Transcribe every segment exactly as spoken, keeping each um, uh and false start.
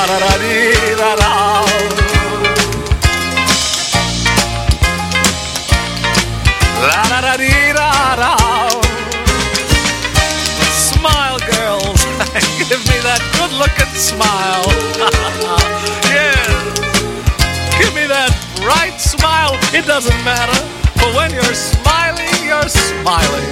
da da dee da da. La da da dee da da. Smile, girls, give me that good-looking smile. Yes, give me that bright smile. It doesn't matter, but when you're smiling, you're smiling.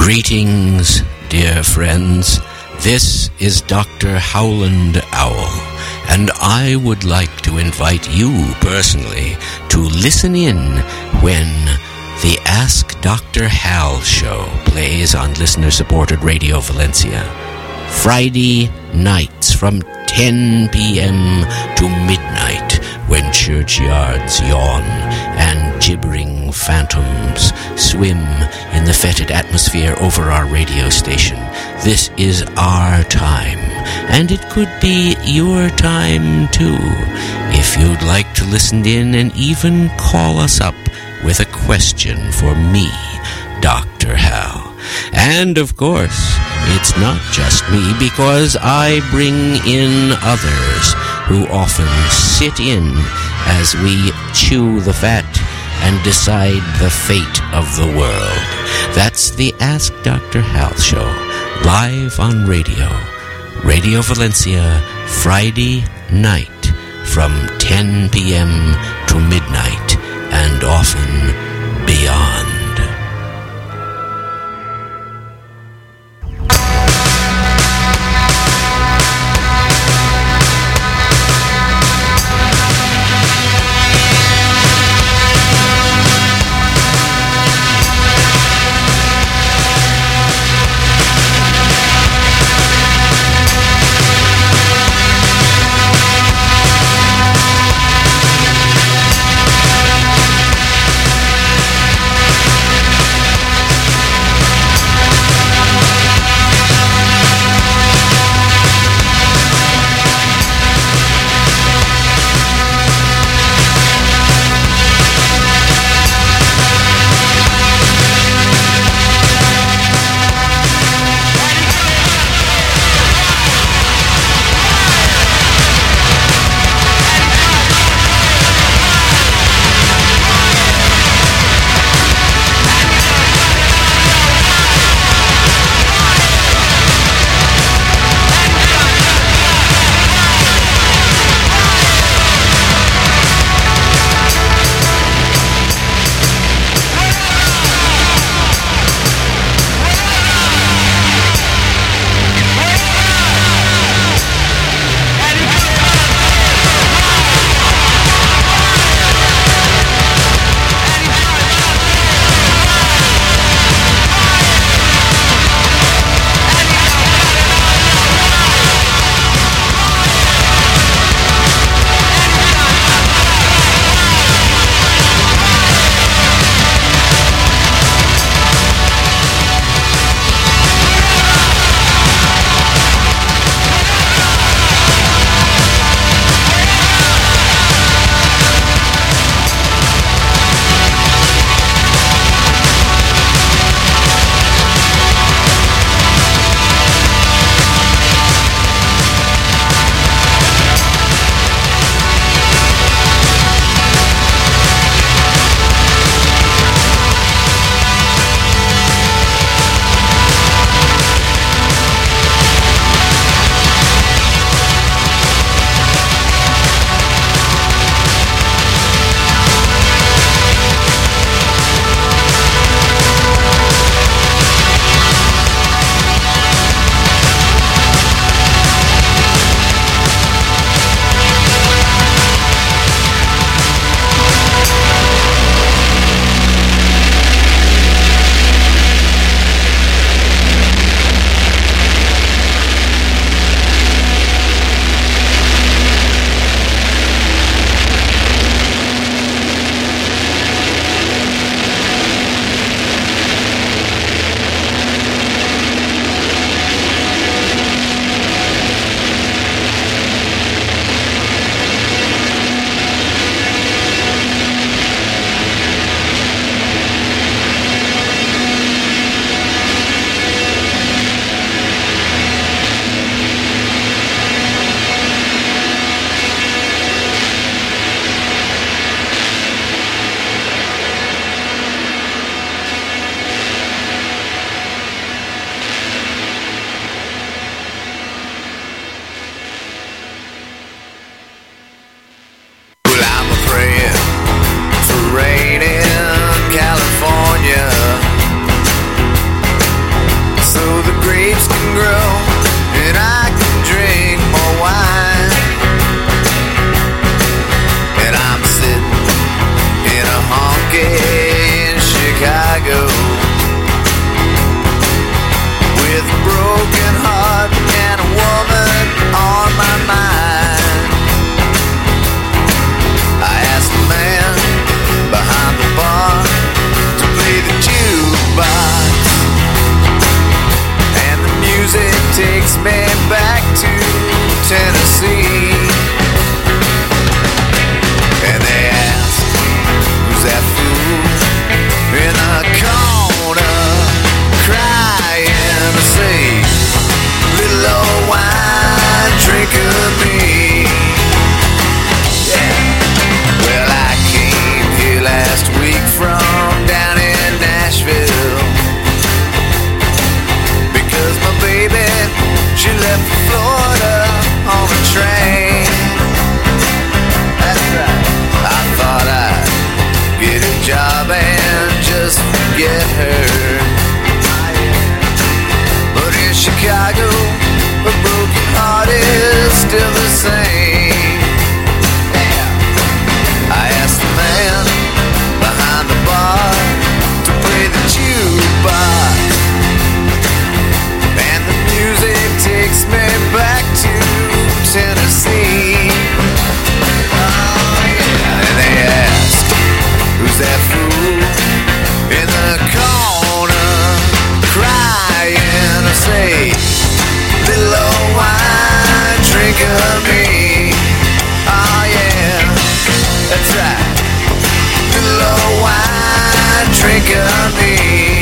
Greetings, dear friends. This is Doctor Howland Owl, and I would like to invite you personally to listen in when the Ask Doctor Hal show plays on listener-supported Radio Valencia. Friday nights from ten p.m. to midnight, when churchyards yawn and gibbering phantoms swim in the fetid atmosphere over our radio station. This is our time, and it could be your time too, if you'd like to listen in and even call us up with a question for me, Doctor Hal. And of course, it's not just me, because I bring in others who often sit in as we chew the fat and decide the fate of the world. That's the Ask Doctor Hal show, live on radio. Radio Valencia, Friday night from ten p.m. to midnight, and often beyond. still the same. I asked the man behind the bar to play the jukebox, and the music takes me back to Tennessee. Oh yeah, and they ask, who's that fool in the corner crying? I say, little old wine drinker me. Oh yeah, that's right, little old wine drinker me.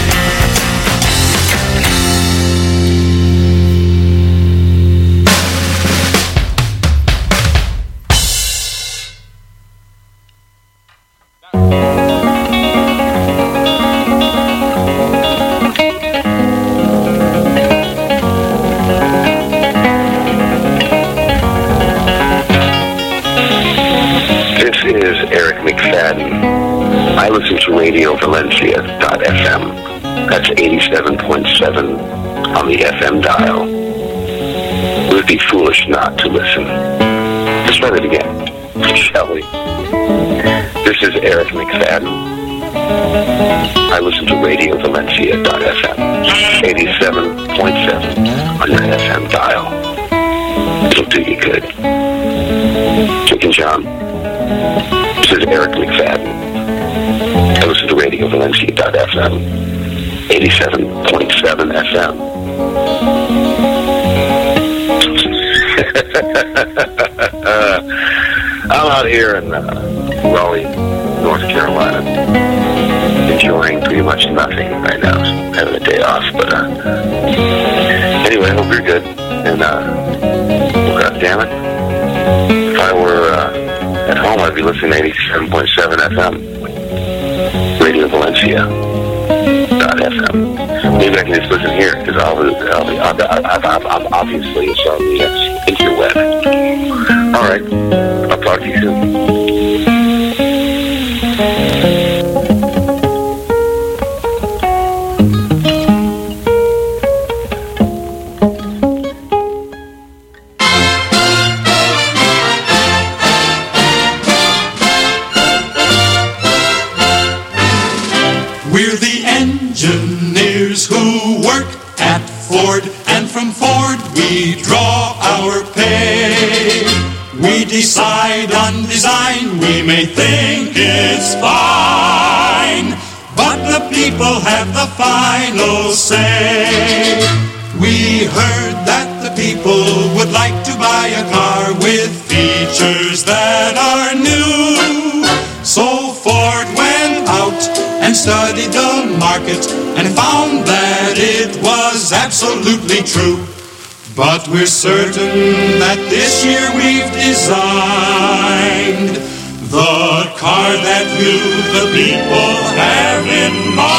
I listen to Radio Valencia dot F M. That's eighty-seven point seven on the F M dial. It would be foolish not to listen. Let's try it again, shall we? This is Eric McFadden. I listen to Radio Valencia dot F M. eighty-seven point seven on your F M dial. It'll do you good. Chick and John. This is Eric McFadden. I listen to Radio Valencia dot F M, eighty-seven point seven F M. I'm out here in uh, Raleigh, North Carolina, enjoying pretty much nothing right now. So having a day off, but uh, anyway, I hope you're good. And uh, well, God damn it, if I were uh, at home, I'd be listening to eighty-seven point seven F M. Radio Valencia dot F M. Maybe I can just listen here, because I'll, I'll be, I'll, I'll, I'll, I'll, obviously it's on the uh, interweb. All right, I'll talk to you soon. We're the engineers who work at Ford, and from Ford we draw our pay. We decide on design, we may think it's fine, but the people have the final say. We heard that the people would like to buy a car with features that are new. So Ford went out and studied the market and found that it was absolutely true. But we're certain that this year we've designed the car that you, the people, have in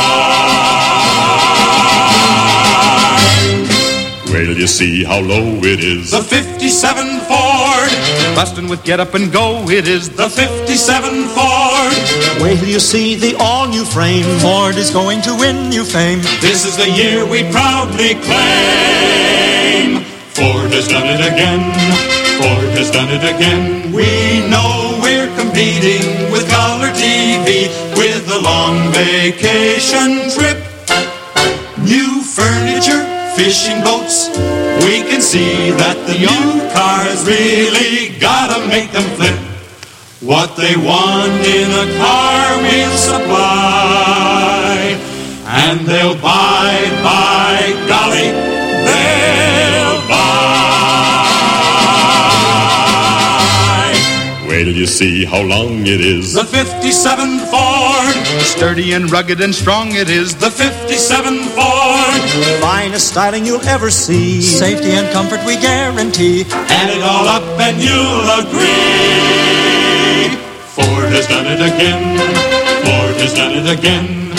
mind. Wait till you see how low it is. The fifty-seven Ford, bustin' with get up and go, it is the fifty-seven Ford. Wait till you see the all-new frame. Ford is going to win new fame. This is the year we proudly claim. Ford has done it again. Ford has done it again. We know we're competing with color T V, with a long vacation trip, new furniture, fishing boats. We can see that the new cars really gotta make them flip. What they want in a car we'll supply, and they'll buy, by golly, they'll buy. Wait till you see how long it is. The fifty-seven Ford, sturdy and rugged and strong it is. The fifty-seven Ford, finest styling you'll ever see. Safety and comfort we guarantee. Add it all up and you'll agree. Ford has done it again. Ford has done it again.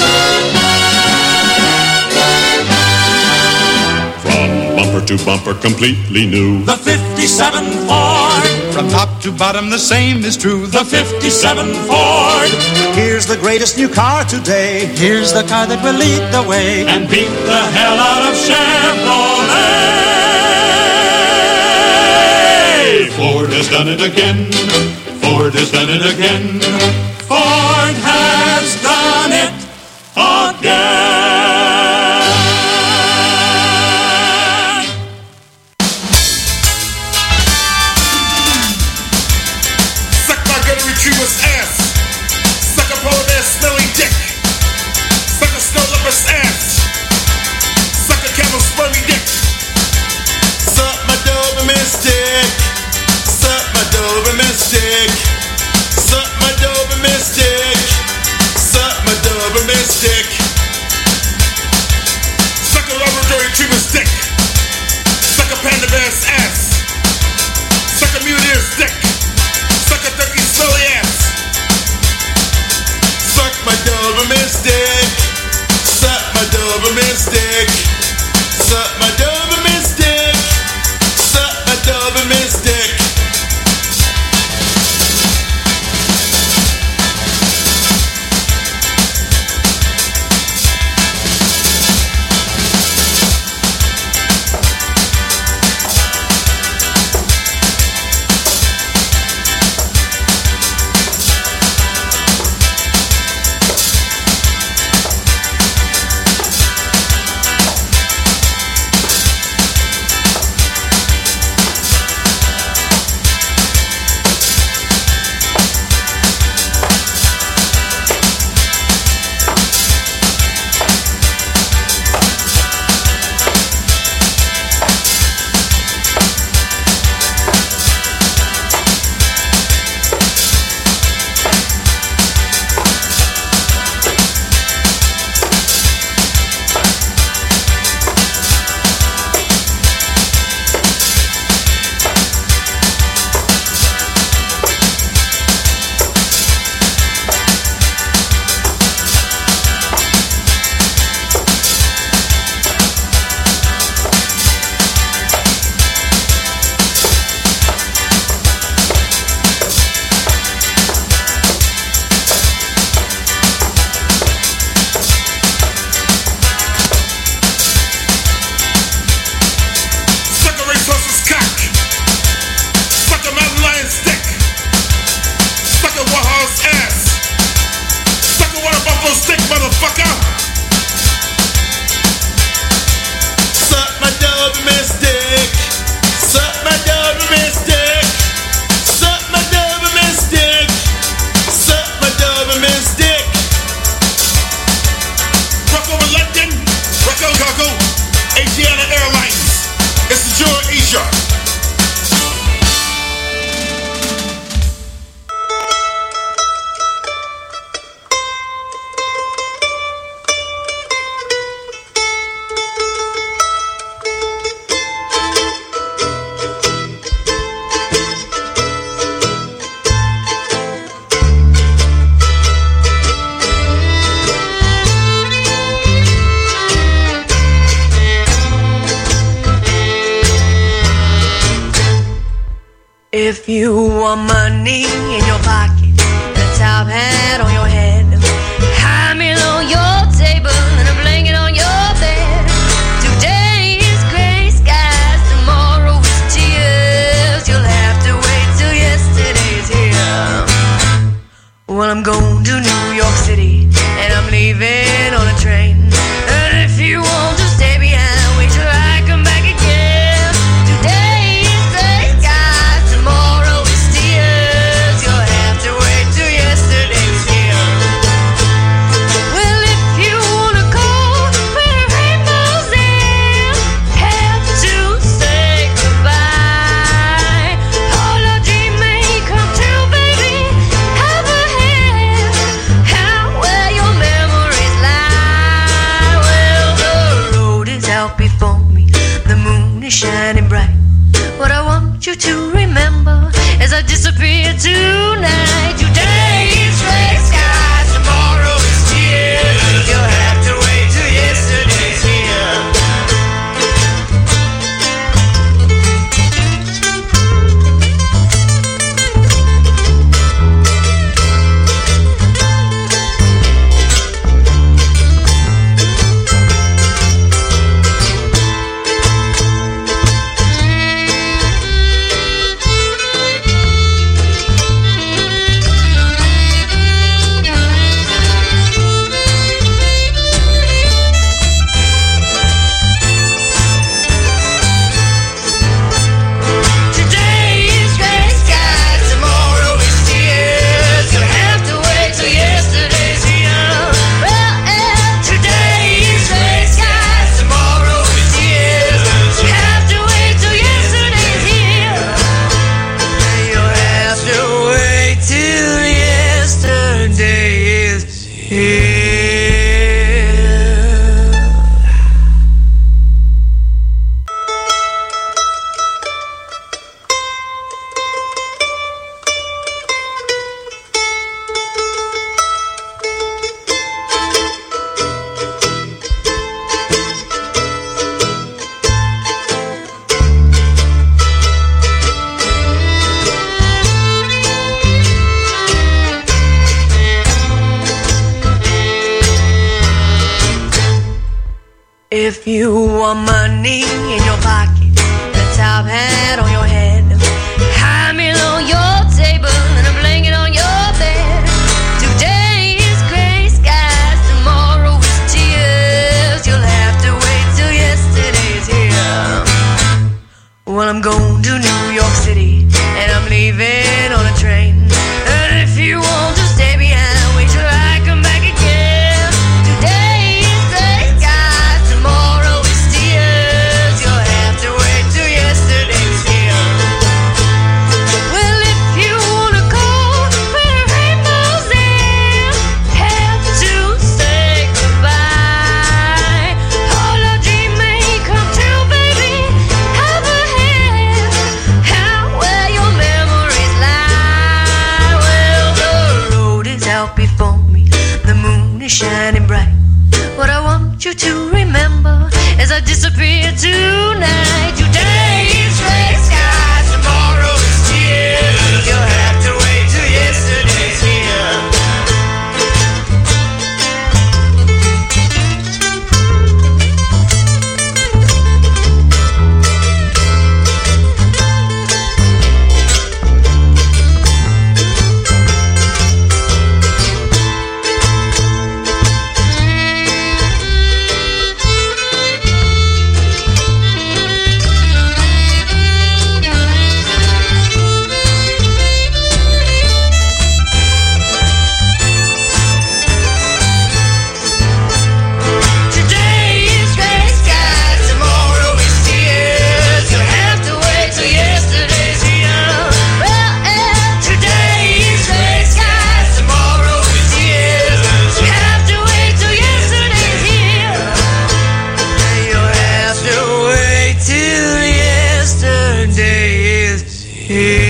From bumper to bumper, completely new. The fifty-seven Ford. From top to bottom, the same is true. The fifty-seven Ford. Here's the greatest new car today. Here's the car that will lead the way and beat the hell out of Chevrolet. Ford has done it again. Ford has done it again. Ford has done it again. Suck my good retriever's ass. Suck a polar bear smelly dick. Suck a snow leopard's ass. Suck a camel's spermy dick. Suck my Doberman stick. Suck my Doberman stick. Suck my Doberman stick. Suck my Doberman stick. Suck a Labrador retriever's dick. Suck a panda bear's ass. Suck a mule deer's dick. Suck a turkey's smelly ass. Suck my Doberman stick. Suck my Doberman stick. Suck my Doberman stick. Suck my Doberman stick. If you want money in your pocket, a top hat on your head, high meal on your table, and a blanket on your bed. Today is gray skies, tomorrow is tears. You'll have to wait till yesterday's here. Well, I'm going to New York City, and I'm leaving on a train. And if you want to stay behind, wait till I come back again. Today is gray skies, tomorrow is tears. You'll have to wait till yesterday's here. Well, if you wanna go where the rainbows end, have to say goodbye. All our dreams may come true, baby. Have a hand, how where your memories lie. Well, the road is out before me, the moon is shining bright. What I want you to remember as I disappear tonight. Today is gray skies, tomorrow is tears. You'll have to wait till yesterday's here. Today is gray skies, tomorrow is tears. You'll have to wait till yesterday's here. Well, and today is gray skies, tomorrow is tears. You have to wait till yesterday's here. You'll have to wait till yesterday is here.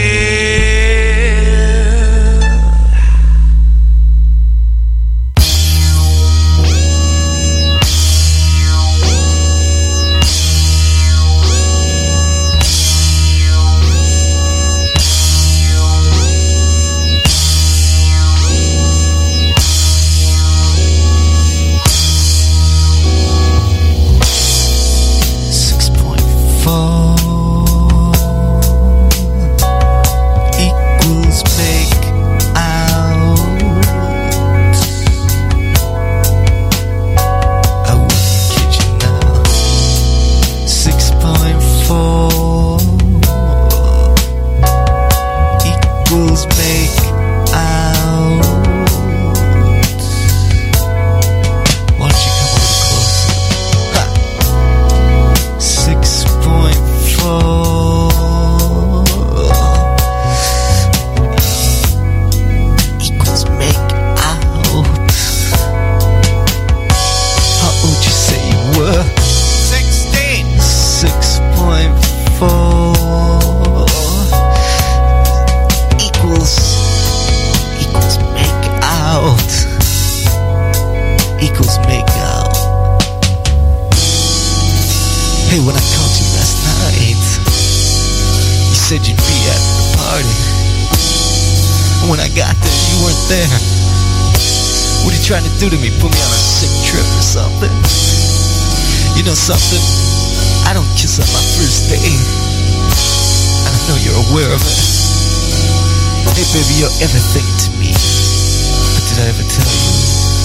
Six point four equals make out. I wouldn't kid you now. Six point four equals make out. Why don't you come a little closer? Ha. Six point four equals make out. How old you say you were? Sixteen. Six point four equals equals make out. Equals make out. Hey, when I called you last night, you said you'd be at the party. And when I got there, you weren't there. What are you trying to do to me? Put me on a sick trip or something? You know something? I don't kiss on my first date. And I know you're aware of it. Hey, baby, you're everything to me. But did I ever tell you?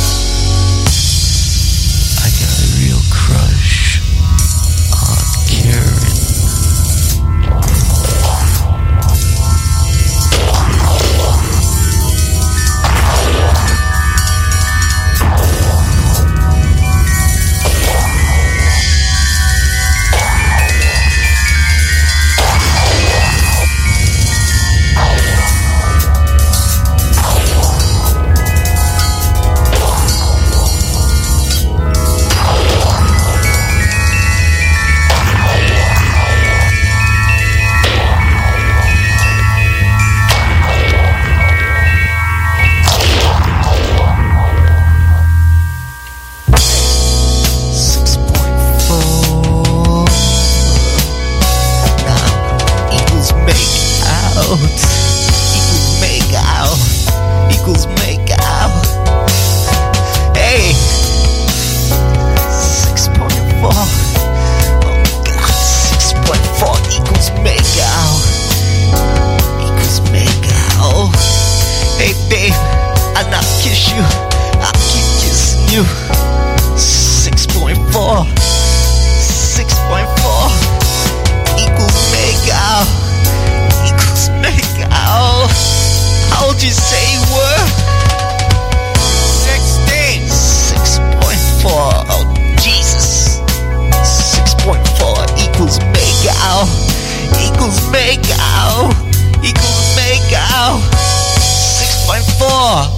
I got a real crush on Karen. you. I keep kissing you. Six point four. Six point four equals make out. Equals make out. How old you say you were? Sixteen. Six point four. Oh Jesus. Six point four equals make out. Equals make out. Equals make out. Six point four.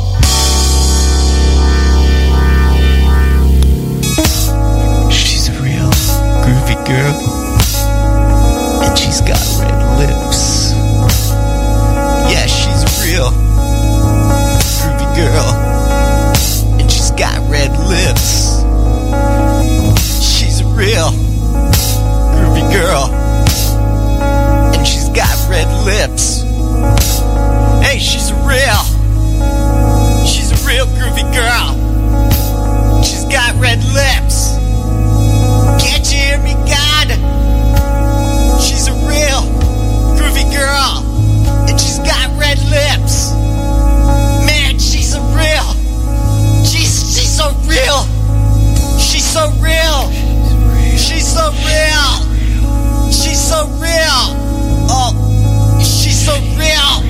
She's a real groovy girl, and she's got red lips. Yeah, she's a real groovy girl, and she's got red lips. She's a real groovy girl, and she's got red lips. Hey, she's a real, she's a real groovy girl. She's got red lips. Can't you hear me, God? She's a real groovy girl, and she's got red lips. Man, she's a real, she's, she's so real. She's so real. She's so real. She's so real. Oh, she's so real.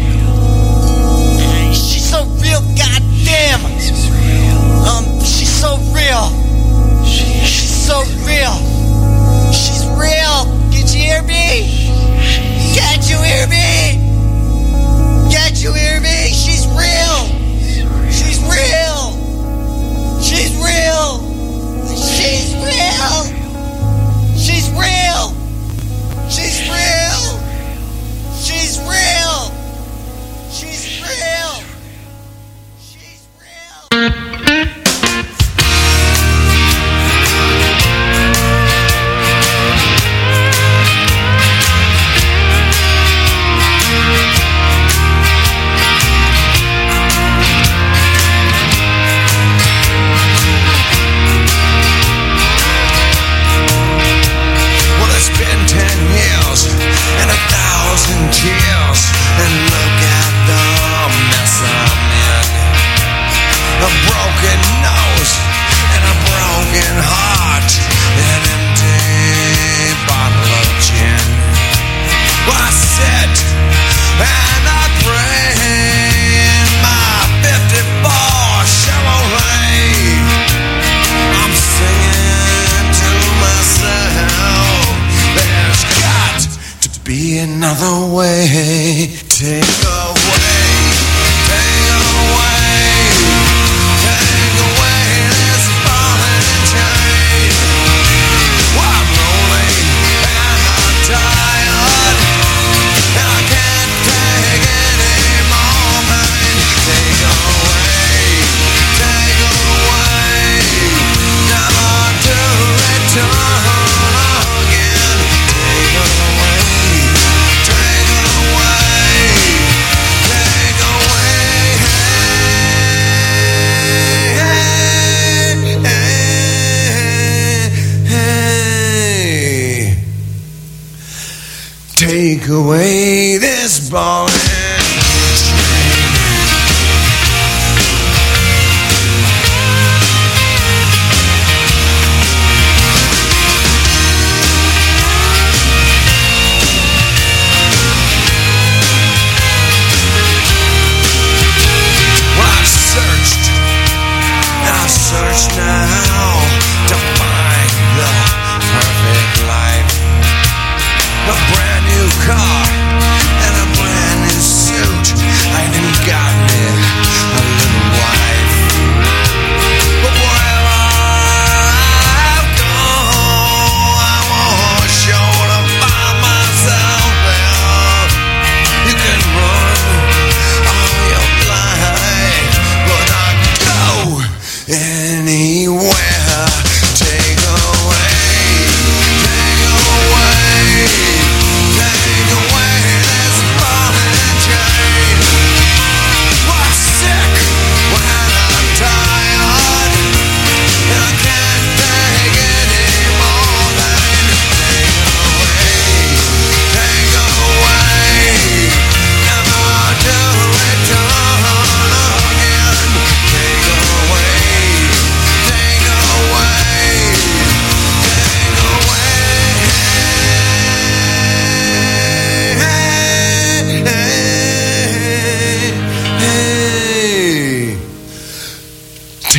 She's so real, goddamn. Um, she's so real. She's so real. She's real. Can't you hear me? Can't you hear me? Can't you hear me? She's real. She's real. She's real. She's real. She's real. She's real. She's real. She's real. She's real. Well, it's been ten years and a thousand tears, and look at the mess I'm in. A broken nose and a broken heart, an empty bottle of gin. Well, I sit and I pray in my fifty-four Chevrolet. I'm singing to myself, there's got to be another way. Take away, take away, take away this falling chain. Well, I'm lonely and I'm tired, and I can't take any more pain. Take away, take away, never to return again. Take away, take away, take away. Hey, hey, hey. Take away this ball. Well, I've searched, and I've searched now to find the perfect life. A brand new car and a brand new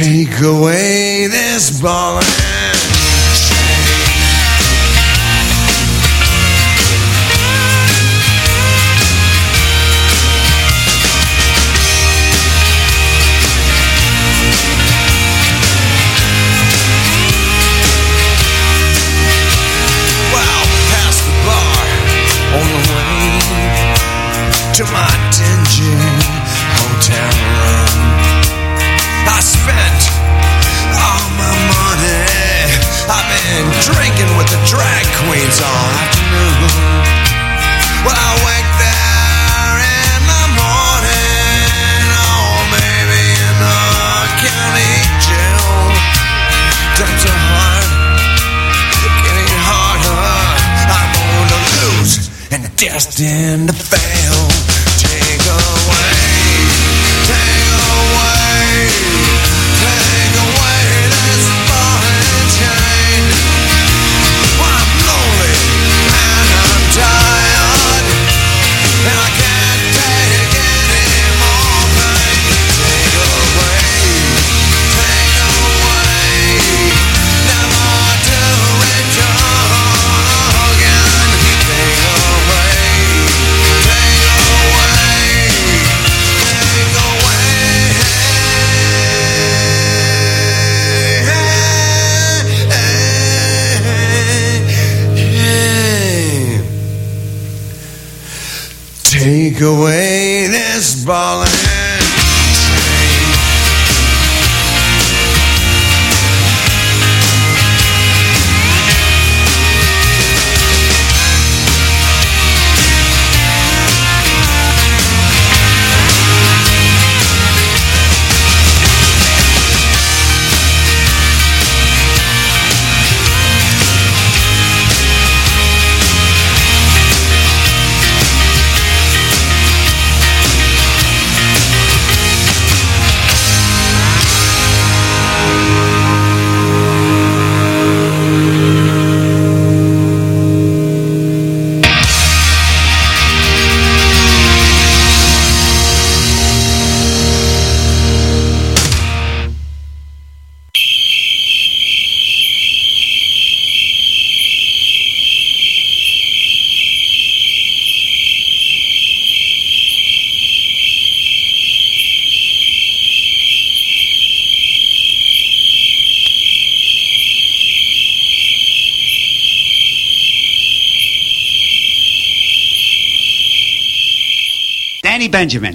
Take away this ball and to my dingy hotel room. I spent all my money. I've been drinking with the drag queens all afternoon. Well, I wake there in the morning. Oh, maybe in the county jail. Times are hard, getting harder. I'm going to lose and destined to fail. Take away, take away, take away this ball and chain. Well, I'm lonely and I'm tired, and I can't take any more pain. Take away, take away, never to return again. Take away. Take away this ball and Danny Benjamin.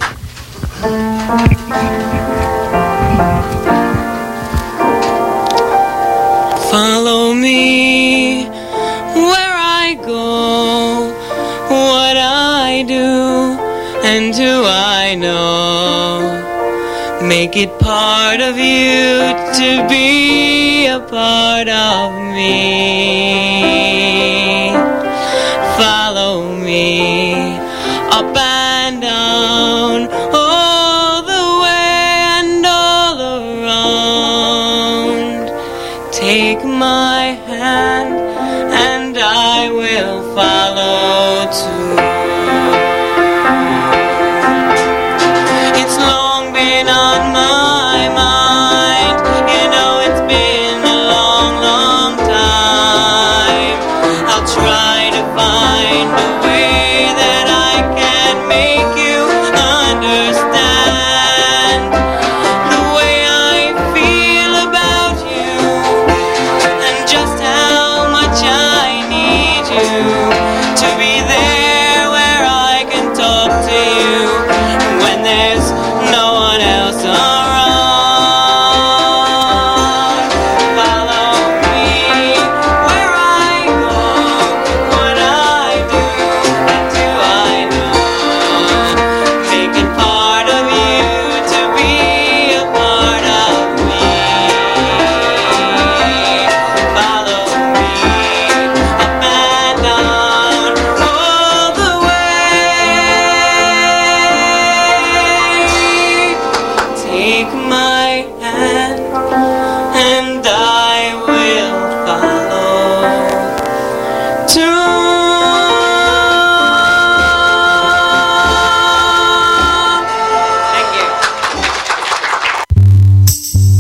Follow me where I go, what I do, and who I know. Make it part of you to be a part of me. Follow me up and down, all the way and all around. Take my hand and I will follow too. It's long been on my mind, you know it's been a long, long time. I'll try to find a way that I can make you understand the way I feel about you and just how much I need you to be there where I can talk to you when there's no one else around. Follow me where I go, what I do, and do I know. Make it part of you to be a part of me. Follow me up and down, all the way. Take my hand and I will follow too. Thank you.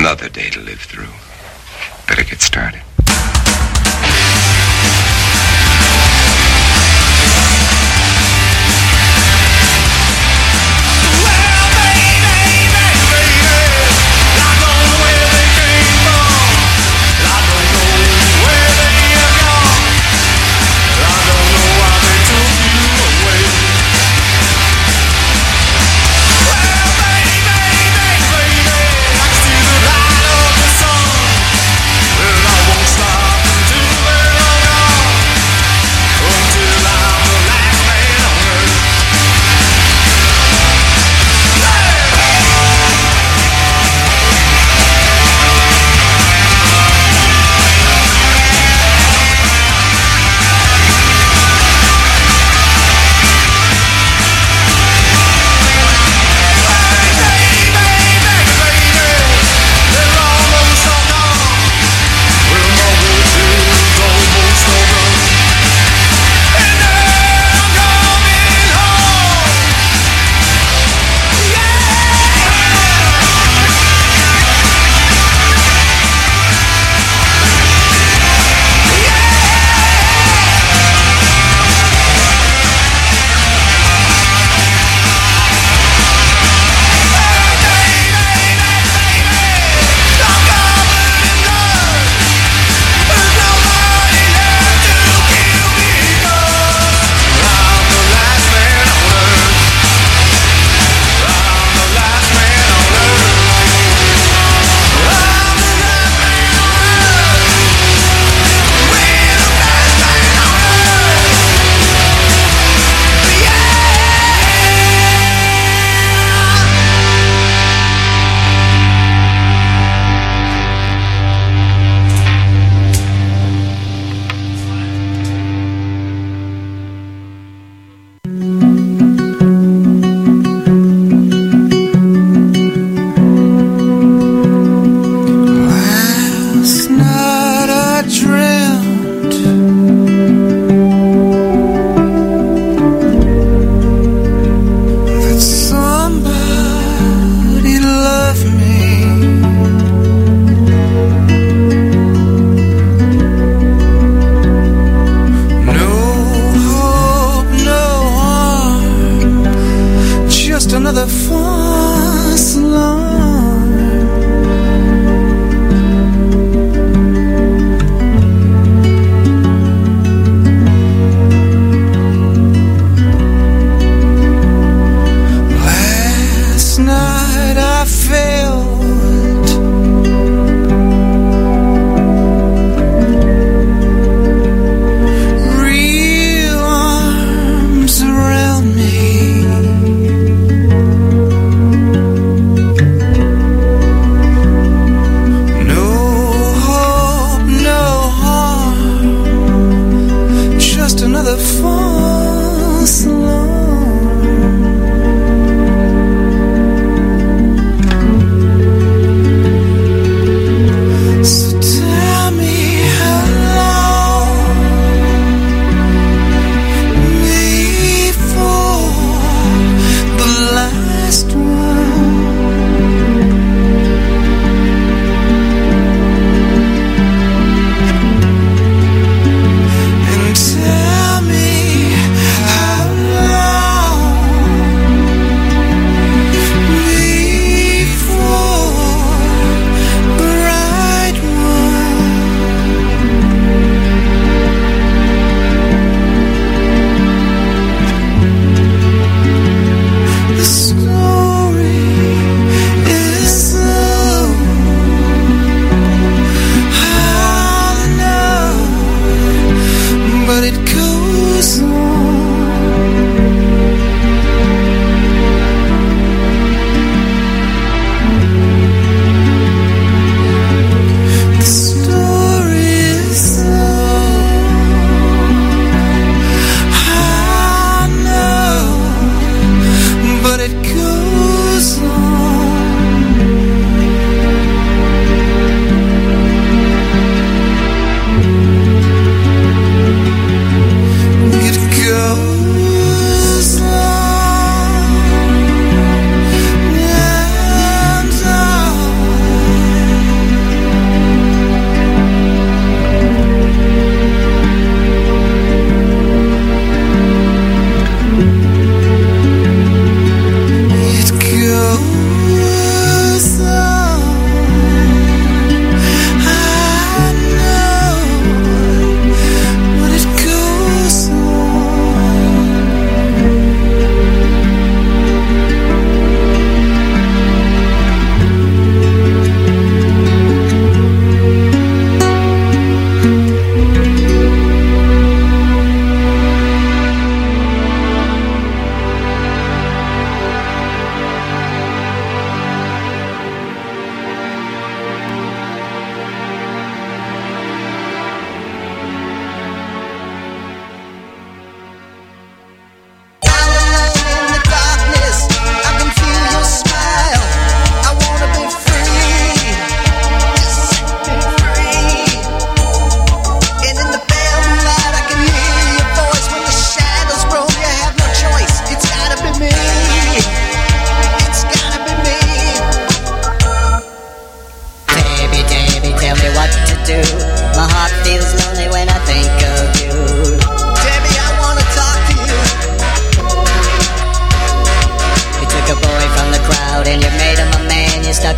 Another day to live through. Better get started. I won't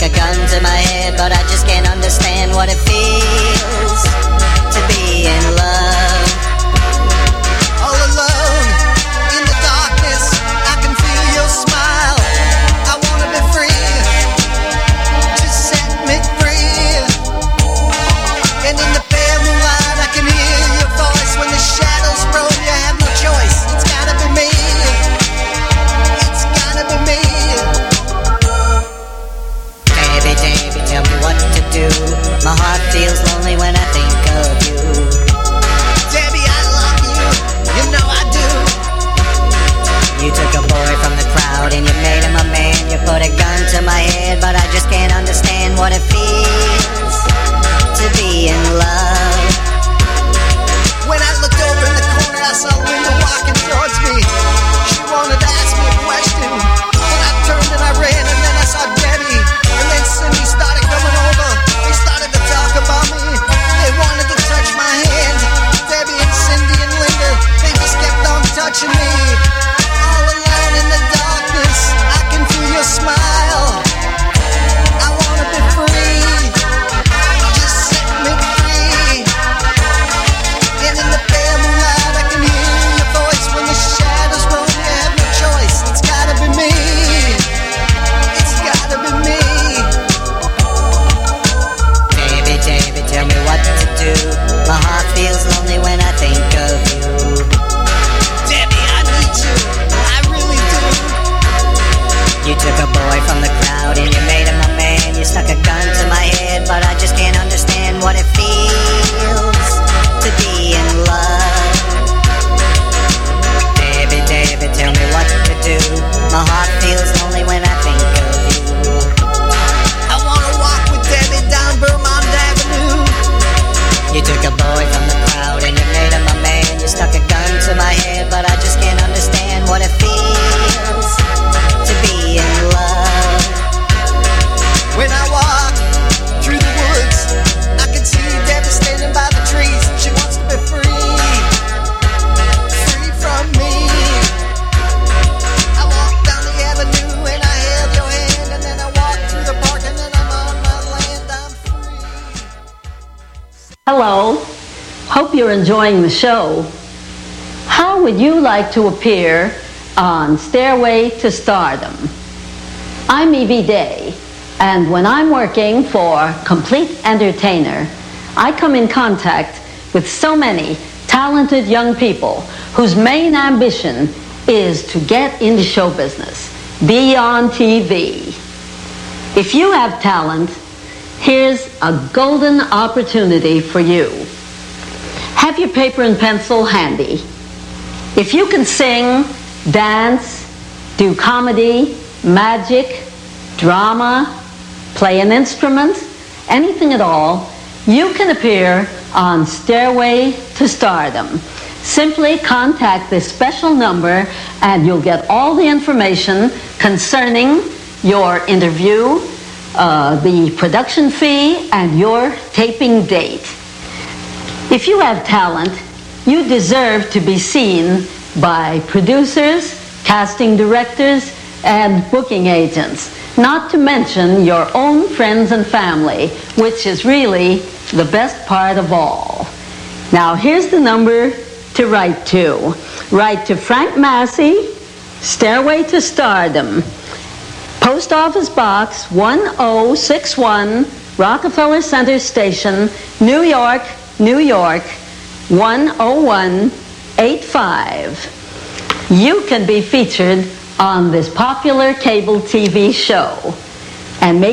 a gun to my head, but I just can't understand what it feels to be in love. All alone in the darkness, I can feel your smile. I wanna be free, just set me free. And in the pale moonlight, I can hear your voice. When the shadows roll, you have no choice. It's gotta be me. It's gotta be me. Baby, baby, tell me what to do. My heart feels lonely when I think of you. Debbie, I love you. You know I do. You took a boy from the crowd and you made him a man. You put a gun to my head, but I just can't understand what it feels to be in love. When I looked over in the corner, I saw Linda walking towards me. She wanted to ask me a question, but I turned and I ran, and then I saw Debbie, and then Cindy started coming over. They started to talk about me. They wanted to touch my hand. Debbie and Cindy and Linda, they just kept on touching me. All alone in the darkness, I can feel your smile. I wanna be free. Just set me free. And in the pale moonlight, I can hear your voice. When the shadows roll, you have no choice. It's gotta be me. It's gotta be me. Baby, baby, tell me what to do. My heart feels lonely when I think of you. Debbie, I need you. I really do. You took a boy from the crowd and you made him a man. You stuck a gun to my head, but I just can't understand what it feels to be in love. Baby, David, tell me what to do. My heart feels lonely when I think of you. I wanna walk with Debbie down Vermont Avenue. You took a boy from the crowd and you made him a man. You stuck a gun to my head, but I just can't understand what it feels to be in love. When I walk through the woods, I can see Debbie standing by the trees. She wants to be free, free from me. I walk down the avenue and I held your hand, and then I walk through the park, and then I'm on my land. I'm free. Hello. Hope you're enjoying the show. How would you like to appear on Stairway to Stardom? I'm Evie Day, and when I'm working for Complete Entertainer, I come in contact with so many talented young people whose main ambition is to get into show business, be on T V. If you have talent, here's a golden opportunity for you. Have your paper and pencil handy. If you can sing, dance, do comedy, magic, drama, play an instrument, anything at all, you can appear on Stairway to Stardom. Simply contact this special number and you'll get all the information concerning your interview, uh, the production fee, and your taping date. If you have talent, you deserve to be seen by producers, casting directors, and booking agents, not to mention your own friends and family, which is really the best part of all. Now, here's the number to write to. Write to Frank Massey, Stairway to Stardom, Post Office Box one oh six one, Rockefeller Center Station, New York, New York, one oh one eight five. You can be featured on this popular cable T V show, and maybe